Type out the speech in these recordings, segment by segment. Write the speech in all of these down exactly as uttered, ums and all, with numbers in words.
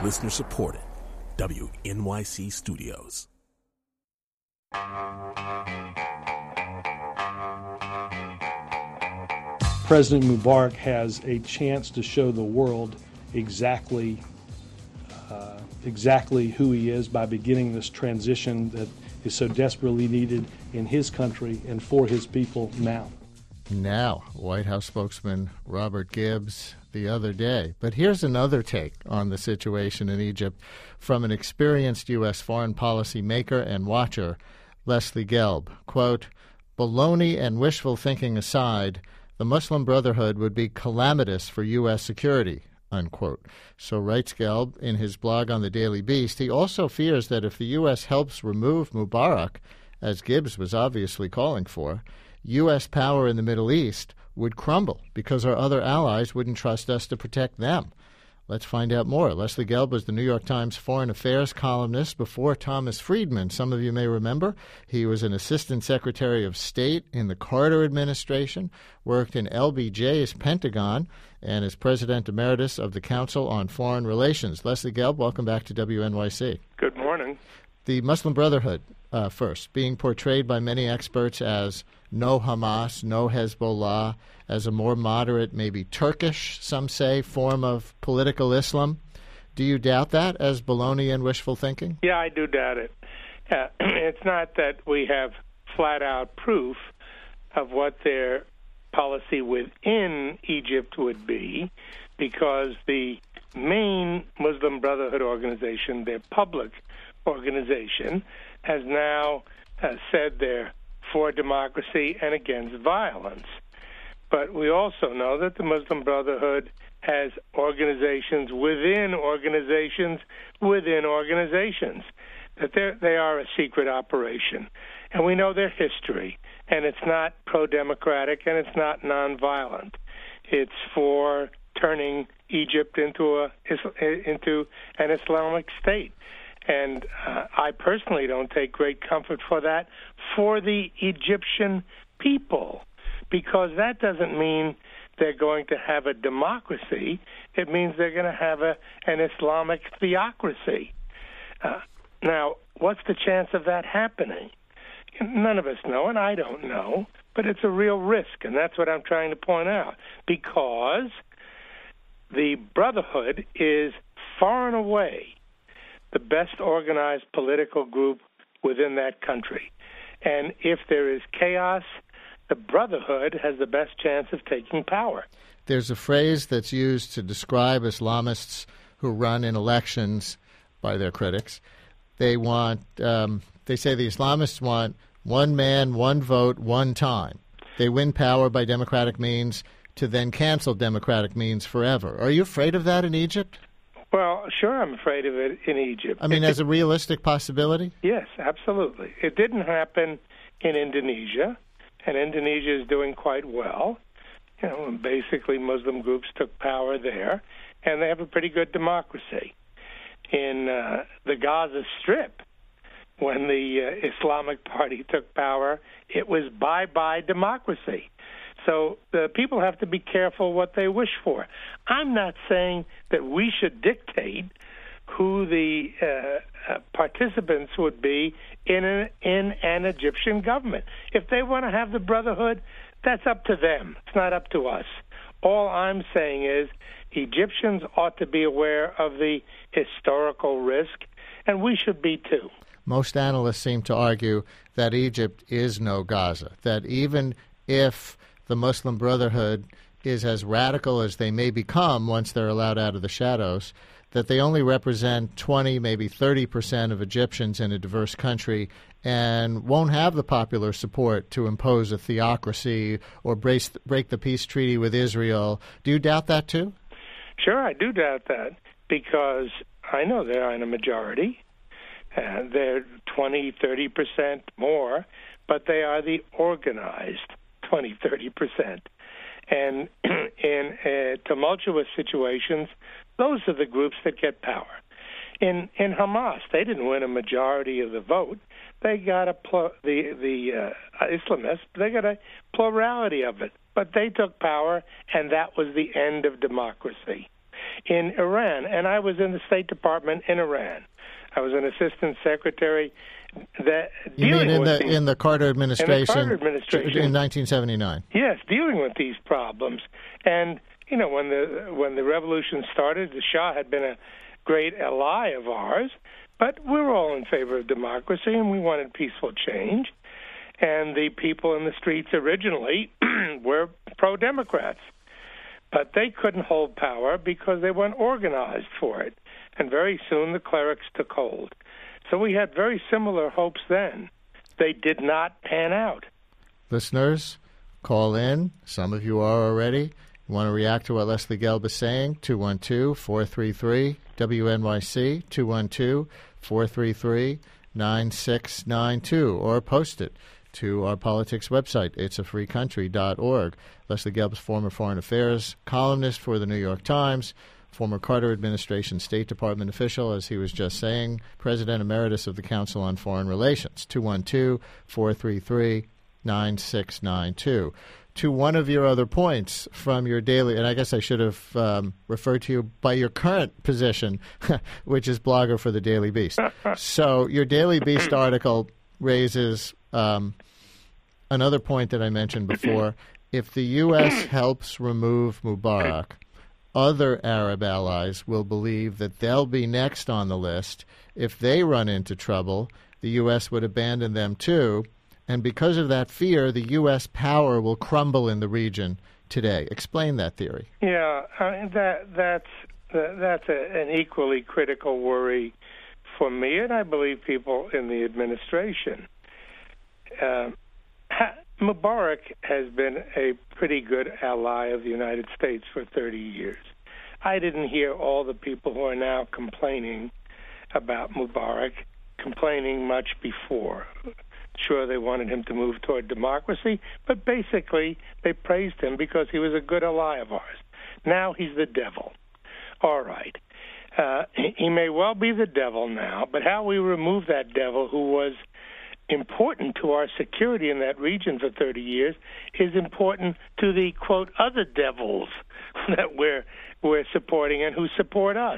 Listener supported. W N Y C Studios. President Mubarak has a chance to show the world exactly uh, exactly who he is by beginning this transition that is so desperately needed in his country and for his people now. Now, White House spokesman Robert Gibbs the other day. But here's another take on the situation in Egypt from an experienced U S foreign policy maker and watcher, Leslie Gelb. Quote, "Baloney and wishful thinking aside, the Muslim Brotherhood would be calamitous for U S security," unquote. So writes Gelb in his blog on the Daily Beast. He also fears that if the U S helps remove Mubarak, as Gibbs was obviously calling for, U S power in the Middle East would crumble because our other allies wouldn't trust us to protect them. Let's find out more. Leslie Gelb was the New York Times foreign affairs columnist before Thomas Friedman. Some of you may remember he was an assistant secretary of state in the Carter administration, worked in L B J's Pentagon, and is president emeritus of the Council on Foreign Relations. Leslie Gelb, welcome back to W N Y C. Good morning. The Muslim Brotherhood, uh, first, being portrayed by many experts as no Hamas, no Hezbollah, as a more moderate, maybe Turkish, some say, form of political Islam. Do you doubt that as baloney and wishful thinking? Yeah, I do doubt it. Uh, it's not that we have flat-out proof of what their policy within Egypt would be, because the main Muslim Brotherhood organization, their public organization, has now uh, said they're for democracy and against violence. But we also know that the Muslim Brotherhood has organizations within organizations within organizations, that they are a secret operation. And we know their history, and it's not pro-democratic and it's not nonviolent. It's for turning Egypt into a into an Islamic state. And uh, I personally don't take great comfort for that for the Egyptian people, because that doesn't mean they're going to have a democracy. It means they're going to have a, an Islamic theocracy. Uh, now, what's the chance of that happening? None of us know, and I don't know, but it's a real risk, and that's what I'm trying to point out, because the Brotherhood is far and away the best organized political group within that country. And if there is chaos, the Brotherhood has the best chance of taking power. There's a phrase that's used to describe Islamists who run in elections by their critics. They want, um, they say the Islamists want one man, one vote, one time. They win power by democratic means to then cancel democratic means forever. Are you afraid of that in Egypt? Well, sure, I'm afraid of it in Egypt. I mean, it, as a realistic possibility? Yes, absolutely. It didn't happen in Indonesia, and Indonesia is doing quite well. You know, basically Muslim groups took power there, and they have a pretty good democracy. In uh, the Gaza Strip, when the uh, Islamic Party took power, it was bye-bye democracy. So the people have to be careful what they wish for. I'm not saying that we should dictate who the uh, uh, participants would be in, a, in an Egyptian government. If they want to have the Brotherhood, that's up to them. It's not up to us. All I'm saying is Egyptians ought to be aware of the historical risk, and we should be too. Most analysts seem to argue that Egypt is no Gaza, that even if the Muslim Brotherhood is as radical as they may become once they're allowed out of the shadows, that they only represent twenty, maybe thirty percent of Egyptians in a diverse country and won't have the popular support to impose a theocracy or brace, break the peace treaty with Israel. Do you doubt that too? Sure, I do doubt that, because I know they are in a majority. Uh, they're twenty, thirty percent more, but they are the organized twenty, thirty percent. And in uh, tumultuous situations, those are the groups that get power. In in Hamas, they didn't win a majority of the vote. They got a pl- the the uh, Islamists. They got a plurality of it, but they took power, and that was the end of democracy. in Iran. And I was in the State Department in Iran. I was an assistant secretary that you dealing mean in with the these, in the Carter administration? in the Carter administration in nineteen seventy-nine. Yes, dealing with these problems. And you know, when the when the revolution started, the Shah had been a great ally of ours, but we were all in favor of democracy, and we wanted peaceful change. And the people in the streets originally were pro-democrats, but they couldn't hold power because they weren't organized for it. And very soon the clerics took hold. So we had very similar hopes then. They did not pan out. Listeners, call in. Some of you are already. You want to react to what Leslie Gelb is saying? two one two, four three three, W N Y C, two one two, four three three, nine six nine two, or post it to our politics website, it's a free country dot org. Leslie Gelb is former foreign affairs columnist for the New York Times, former Carter administration State Department official, as he was just saying, President Emeritus of the Council on Foreign Relations, two one two, four three three, nine six nine two. To one of your other points from your daily, and I guess I should have um, referred to you by your current position, which is blogger for the Daily Beast. So your Daily Beast article raises um, another point that I mentioned before. If the U S helps remove Mubarak, other Arab allies will believe that they'll be next on the list. If they run into trouble, the U S would abandon them too. And because of that fear, the U S power will crumble in the region today. Explain that theory. Yeah, uh, that that's uh, that's a, an equally critical worry for me, and I believe people in the administration. Uh, ha- Mubarak has been a pretty good ally of the United States for thirty years. I didn't hear all the people who are now complaining about Mubarak complaining much before. Sure, they wanted him to move toward democracy, but basically they praised him because he was a good ally of ours. Now he's the devil. All right. Uh, he may well be the devil now, but how we remove that devil who was important to our security in that region for thirty years is important to the, quote, other devils that we're, we're supporting and who support us.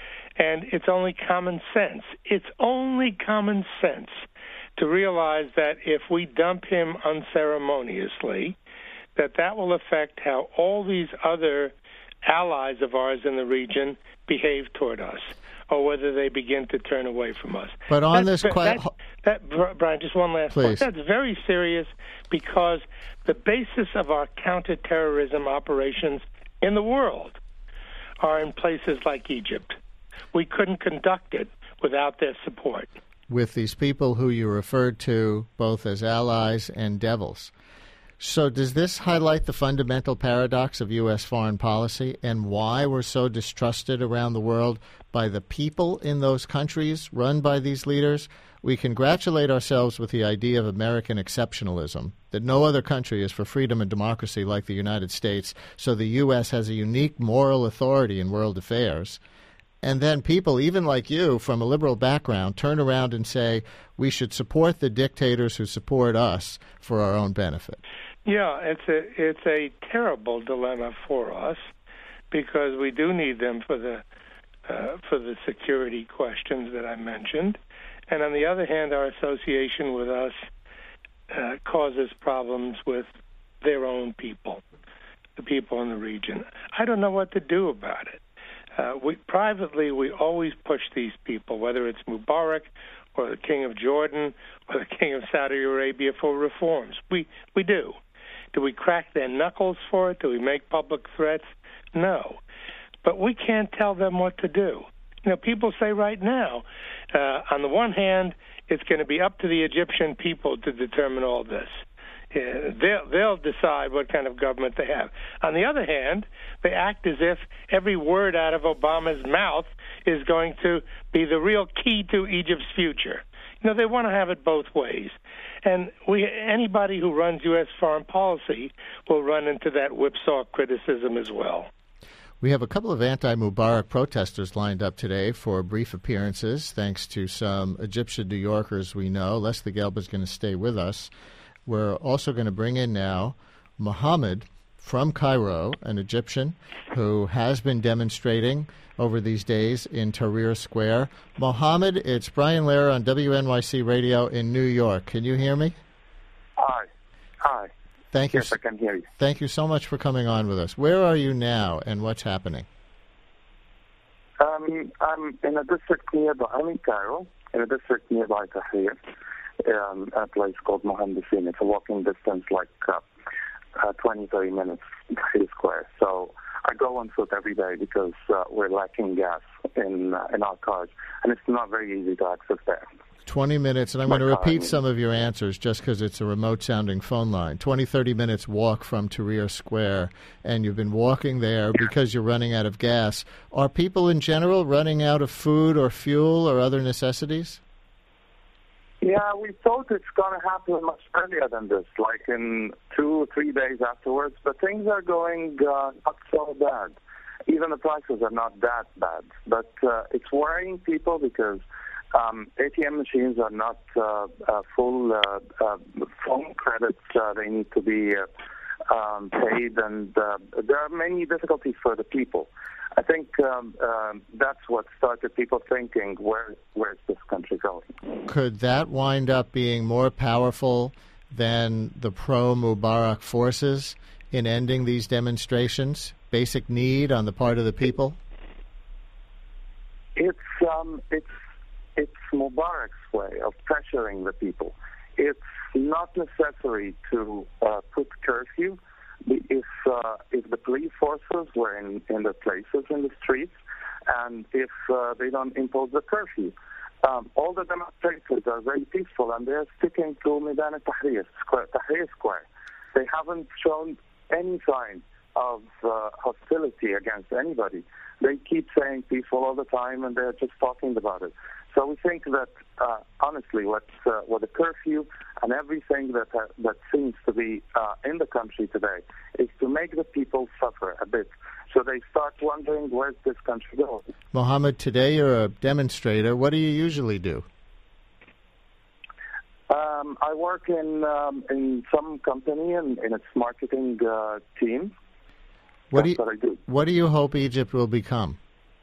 And it's only common sense. It's only common sense to realize that if we dump him unceremoniously, that that will affect how all these other allies of ours in the region behave toward us, or whether they begin to turn away from us. But on that's, this question... That, that, Brian, just one last Please. point. That's very serious because the basis of our counterterrorism operations in the world are in places like Egypt. We couldn't conduct it without their support. With these people who you referred to both as allies and devils. So does this highlight the fundamental paradox of U S foreign policy and why we're so distrusted around the world by the people in those countries run by these leaders? We congratulate ourselves with the idea of American exceptionalism, that no other country is for freedom and democracy like the United States, so the U S has a unique moral authority in world affairs. And then people, even like you, from a liberal background, turn around and say, we should support the dictators who support us for our own benefit. Yeah, it's a it's a terrible dilemma for us because we do need them for the uh, for the security questions that I mentioned. And on the other hand, our association with us uh, causes problems with their own people, the people in the region. I don't know what to do about it. Uh, we, privately, we always push these people, whether it's Mubarak or the King of Jordan or the King of Saudi Arabia, for reforms. We we do. Do we crack their knuckles for it? Do we make public threats? No. But we can't tell them what to do. You know, people say right now, uh, on the one hand, it's going to be up to the Egyptian people to determine all this. Uh, they'll, they'll decide what kind of government they have. On the other hand, they act as if every word out of Obama's mouth is going to be the real key to Egypt's future. You know, they want to have it both ways. And we, anybody who runs U S foreign policy will run into that whipsaw criticism as well. We have a couple of anti-Mubarak protesters lined up today for brief appearances, thanks to some Egyptian New Yorkers we know. Leslie Gelb is going to stay with us. We're also going to bring in now Mohammed from Cairo, an Egyptian who has been demonstrating over these days in Tahrir Square. Mohammed, it's Brian Lehrer on W N Y C Radio in New York. Can you hear me? Hi. Hi. Thank you. Yes, I can hear you. Thank you so much for coming on with us. Where are you now, and what's happening? Um, I'm in a district nearby. I'm in Cairo, in a district nearby Tahrir, um, a place called Mohandisin. It's a walking distance, like uh, uh, twenty, thirty minutes, Tahrir Square. So I go on foot every day because uh, we're lacking gas in uh, in our cars, and it's not very easy to access there. twenty minutes, and I'm My going to car, I repeat mean. some of your answers just because it's a remote-sounding phone line. twenty, thirty minutes walk from Tahrir Square, and you've been walking there because you're running out of gas. Are people in general running out of food or fuel or other necessities? Yeah, we thought it's going to happen much earlier than this, like in two or three days afterwards, but things are going uh, not so bad. Even the prices are not that bad, but uh, it's worrying people because um, A T M machines are not uh, uh, full uh, uh, phone credits. Uh, they need to be uh, um, paid, and uh, there are many difficulties for the people. I think um, um, that's what started people thinking, where where's this country going? Could that wind up being more powerful than the pro-Mubarak forces in ending these demonstrations? Basic need on the part of the people? It's um, it's it's Mubarak's way of pressuring the people. It's not necessary to uh, put curfew. If uh, if the police forces were in, in the places in the streets, and if uh, they don't impose the curfew, um, all the demonstrators are very peaceful, and they're sticking to Meydan Tahrir Square. Tahrir Square. They haven't shown any sign of uh, hostility against anybody. They keep saying peaceful all the time, and they're just talking about it. So we think that, uh, honestly, what uh, what the curfew and everything that uh, that seems to be uh, in the country today is to make the people suffer a bit. So they start wondering, where's this country going? Mohammed, today you're a demonstrator. What do you usually do? Um, I work in um, in some company and in its marketing uh, team. What That's do you, what I do. What do you hope Egypt will become?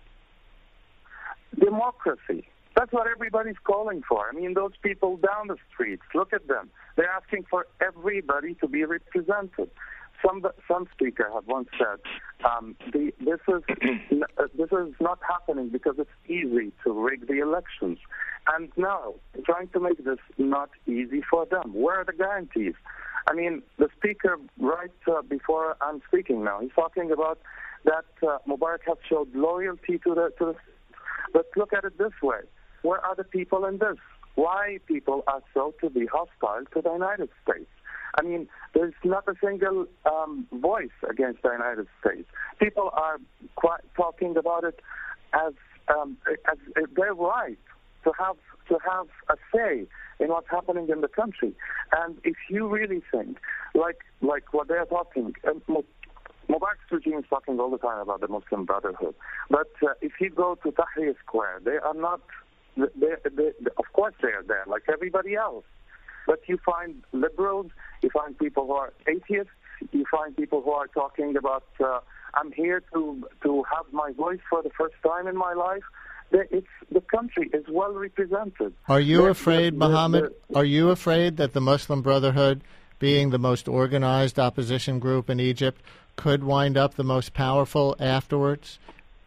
Democracy. That's what everybody's calling for. I mean, those people down the streets, look at them. They're asking for everybody to be represented. Some some speaker had once said, um, the, this is this is not happening because it's easy to rig the elections. And now, trying to make this not easy for them. Where are the guarantees? I mean, the speaker right uh, before I'm speaking now, he's talking about that uh, Mubarak has showed loyalty to the to the. But look at it this way: where are the people in this? Why people are so to be hostile to the United States? I mean, there's not a single um, voice against the United States. People are quite talking about it as um, as their right to have to have a say in what's happening in the country. And if you really think, like like what they're talking, uh, Mubarak's regime is talking all the time about the Muslim Brotherhood. But uh, if you go to Tahrir Square, they are not. They, they, they, of course, they are there, like everybody else. But you find liberals, you find people who are atheists, you find people who are talking about, uh, I'm here to to have my voice for the first time in my life. It's, the country is well represented. Are you the, afraid, the, Mohammed, the, are you afraid that the Muslim Brotherhood, being the most organized opposition group in Egypt, could wind up the most powerful afterwards?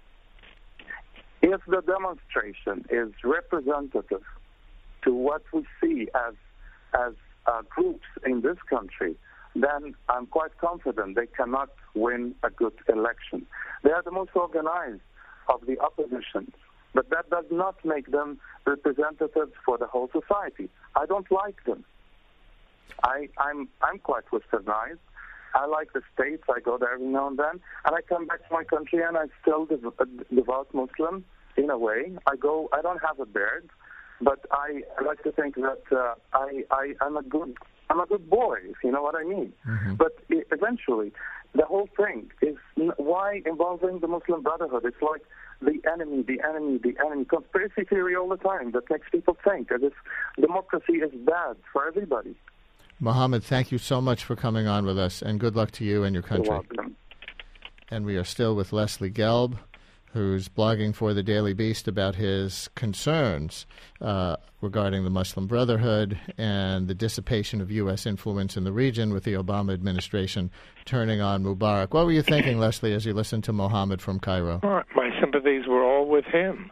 If the demonstration is representative to what we see as as uh, groups in this country, then I'm quite confident they cannot win a good election. They are the most organized of the oppositions, but that does not make them representatives for the whole society. I don't like them. I, I'm I'm quite westernized. I like the States. I go there every now and then, and I come back to my country, and I still dev- a devout Muslim in a way. I go. I don't have a beard, but I, I like to think that uh, I, I I'm a good I'm a good boy, if you know what I mean. Mm-hmm. But I- eventually, the whole thing is n- why involving the Muslim Brotherhood? It's like the enemy, the enemy, the enemy. Conspiracy theory all the time that makes people think as if democracy is bad for everybody. Mohammed, thank you so much for coming on with us, and good luck to you and your country. You're welcome. And we are still with Leslie Gelb, who's blogging for the Daily Beast about his concerns uh, regarding the Muslim Brotherhood and the dissipation of U S influence in the region with the Obama administration turning on Mubarak. What were you thinking, Leslie, as you listened to Mohammed from Cairo? Well, my sympathies were all with him.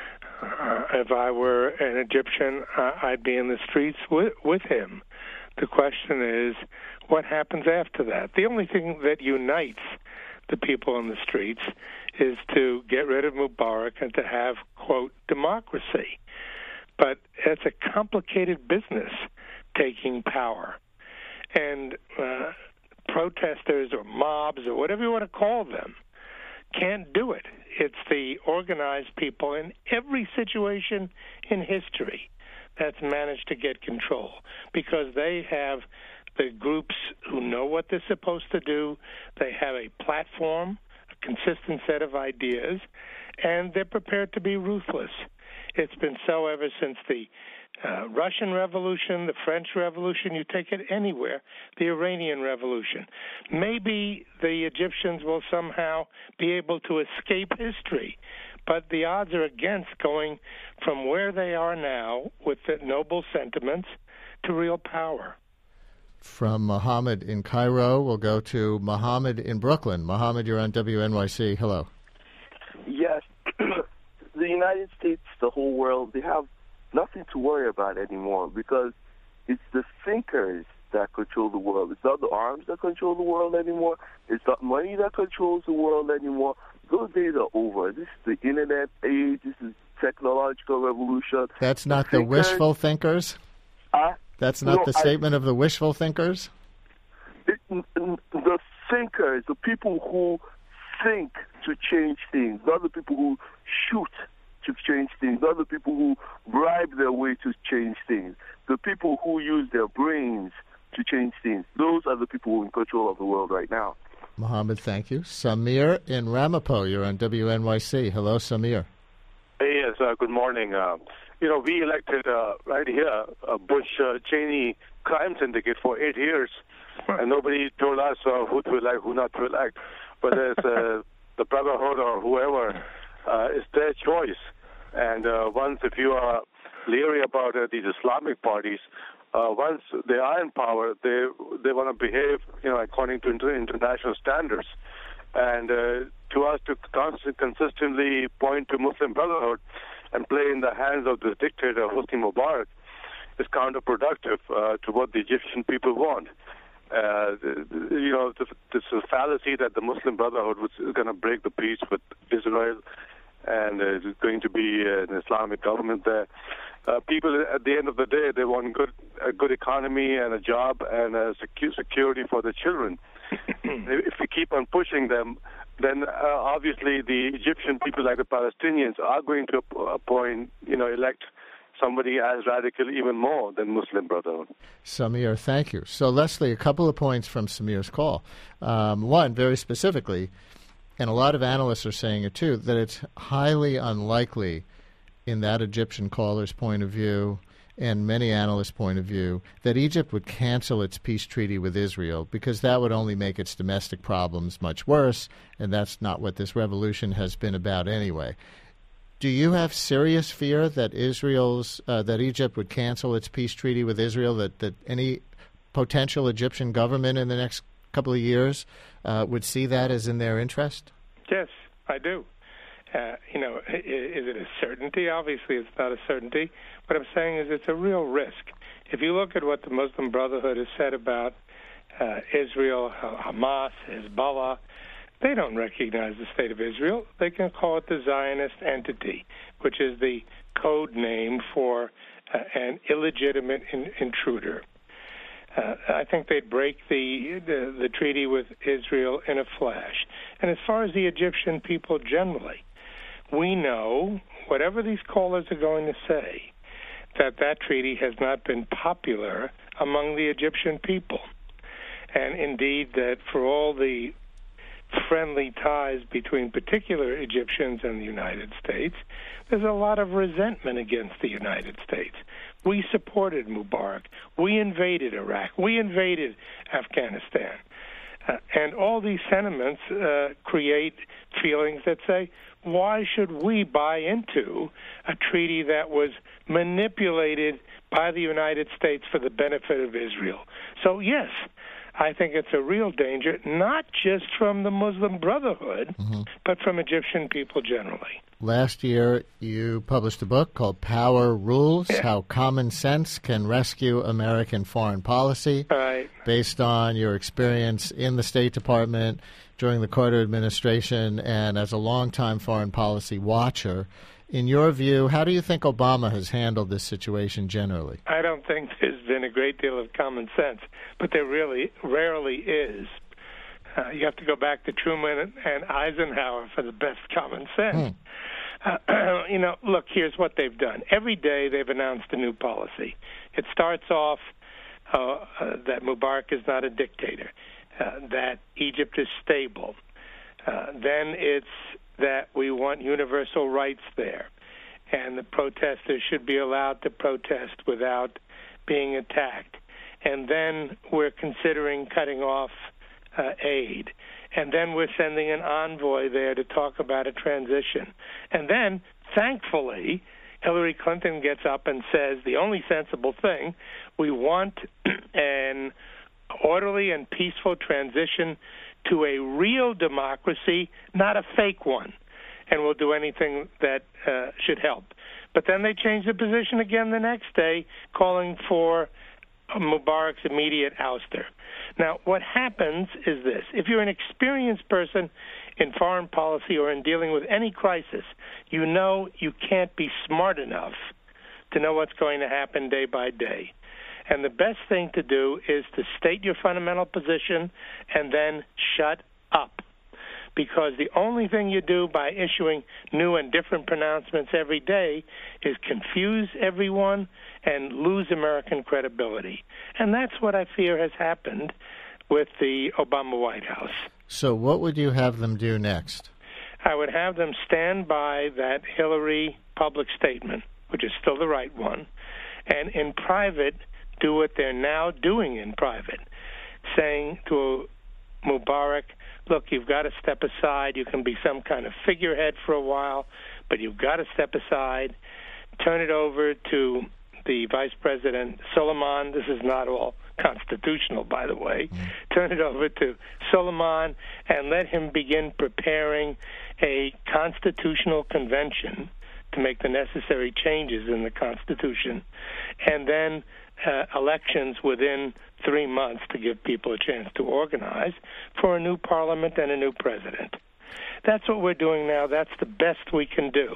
Uh, if I were an Egyptian, uh, I'd be in the streets with, with him. The question is, what happens after that? The only thing that unites the people on the streets is to get rid of Mubarak and to have, quote, democracy. But it's a complicated business, taking power. And uh, protesters or mobs or whatever you want to call them can't do it. It's the organized people in every situation in history that's managed to get control, because they have the groups who know what they're supposed to do. They have a platform, a consistent set of ideas, and they're prepared to be ruthless. It's been so ever since the uh, Russian Revolution, the French Revolution, you take it anywhere, the Iranian Revolution. Maybe the Egyptians will somehow be able to escape history, but the odds are against going from where they are now with the noble sentiments to real power. From Mohammed in Cairo, we'll go to Mohammed in Brooklyn. Mohammed, you're on W N Y C. Hello. Yes. The United States, the whole world, they have nothing to worry about anymore, because it's the thinkers that control the world. It's not the arms that control the world anymore. It's not money that controls the world anymore. Those days are over. This is the internet age. This is technological revolution. That's not the, the thinkers, wishful thinkers? Uh, That's not no, the statement I, of the wishful thinkers? It, the thinkers, the people who think to change things, not the people who shoot to change things, not the people who bribe their way to change things, the people who use their brains to change things. Those are the people who are in control of the world right now. Mohammed, thank you. Samir in Ramapo, you're on W N Y C. Hello, Samir. Hey, yes, uh, good morning. Uh, you know, we elected uh, right here a Bush-Cheney uh, crime syndicate for eight years, and nobody told us uh, who to elect, who not to elect. Whether it's uh, the Brotherhood or whoever, uh, it's their choice. And uh, once, if you are leery about uh, these Islamic parties, uh, once they are in power, they they want to behave, you know, according to inter- international standards. And uh, to us to const- consistently point to Muslim Brotherhood and play in the hands of the dictator Hosni Mubarak is counterproductive uh, to what the Egyptian people want. Uh, you know, this, this is a fallacy that the Muslim Brotherhood was going to break the peace with Israel, and uh, there's going to be uh, an Islamic government there. Uh, people, at the end of the day, they want good, a good economy and a job and a secu- security for their children. If we keep on pushing them, then uh, obviously the Egyptian people, like the Palestinians, are going to appoint, you know, elect somebody as radical even more than Muslim Brotherhood. Samir, thank you. So, Leslie, a couple of points from Samir's call. Um, one, very specifically, and a lot of analysts are saying it too, that it's highly unlikely in that Egyptian caller's point of view and many analysts' point of view that Egypt would cancel its peace treaty with Israel, because that would only make its domestic problems much worse, and that's not what this revolution has been about anyway. Do you have serious fear that Israel's uh, that Egypt would cancel its peace treaty with Israel, that, that any potential Egyptian government in the next couple of years uh, would see that as in their interest? Yes, I do. Uh, you know, is it a certainty? Obviously, it's not a certainty. What I'm saying is it's a real risk. If you look at what the Muslim Brotherhood has said about uh, Israel, Hamas, Hezbollah, they don't recognize the state of Israel. They can call it the Zionist entity, which is the code name for uh, an illegitimate in- intruder. Uh, I think they'd break the, the the treaty with Israel in a flash. And as far as the Egyptian people generally, we know, whatever these callers are going to say, that that treaty has not been popular among the Egyptian people. And indeed, that for all the friendly ties between particular Egyptians and the United States, there's a lot of resentment against the United States. We supported Mubarak. We invaded Iraq. We invaded Afghanistan. Uh, and all these sentiments uh, create feelings that say, why should we buy into a treaty that was manipulated by the United States for the benefit of Israel? So, yes, I think it's a real danger, not just from the Muslim Brotherhood, mm-hmm. but from Egyptian people generally. Last year, you published a book called Power Rules, yeah. How Common Sense Can Rescue American Foreign Policy, right. based on your experience in the State Department during the Carter administration and as a longtime foreign policy watcher. In your view, how do you think Obama has handled this situation generally? I don't think there's been a great deal of common sense, but there really rarely is. Uh, you have to go back to Truman and Eisenhower for the best common sense. Hmm. Uh, you know, look, here's what they've done. Every day they've announced a new policy. It starts off uh, uh, that Mubarak is not a dictator, uh, that Egypt is stable. Uh, then it's that we want universal rights there, and the protesters should be allowed to protest without being attacked. And then we're considering cutting off uh, aid. And then we're sending an envoy there to talk about a transition. And then, thankfully, Hillary Clinton gets up and says the only sensible thing, we want an orderly and peaceful transition to a real democracy, not a fake one. And we'll do anything that uh, should help. But then they change the position again the next day, calling for Mubarak's immediate ouster. Now, what happens is this. If you're an experienced person in foreign policy or in dealing with any crisis, you know you can't be smart enough to know what's going to happen day by day. And the best thing to do is to state your fundamental position and then shut up. Because the only thing you do by issuing new and different pronouncements every day is confuse everyone and lose American credibility. And that's what I fear has happened with the Obama White House. So what would you have them do next? I would have them stand by that Hillary public statement, which is still the right one, and in private do what they're now doing in private, saying to Mubarak, look, you've got to step aside. You can be some kind of figurehead for a while, but you've got to step aside. Turn it over to the Vice President Suleiman. This is not all constitutional, by the way. Mm-hmm. Turn it over to Suleiman and let him begin preparing a constitutional convention to make the necessary changes in the Constitution, and then uh, elections within three months to give people a chance to organize for a new parliament and a new president. That's what we're doing now. That's the best we can do.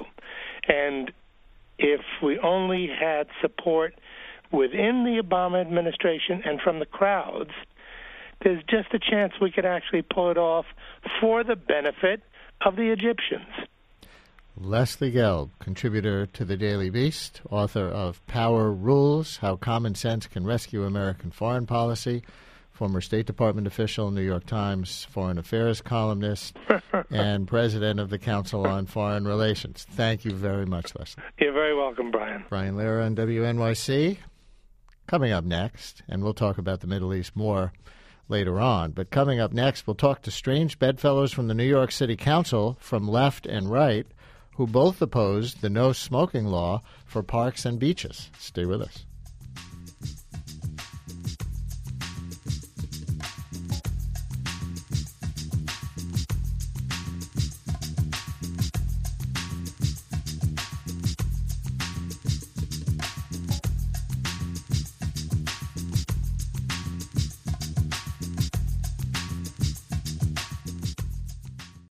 And if we only had support within the Obama administration and from the crowds, there's just a chance we could actually pull it off for the benefit of the Egyptians. Leslie Gelb, contributor to The Daily Beast, author of Power Rules, How Common Sense Can Rescue American Foreign Policy, former State Department official, New York Times foreign affairs columnist, and president of the Council on Foreign Relations. Thank you very much, Leslie. You're very welcome, Brian. Brian Lehrer on W N Y C. Coming up next, and we'll talk about the Middle East more later on, but coming up next, we'll talk to strange bedfellows from the New York City Council from left and right who both opposed the no smoking law for parks and beaches. Stay with us.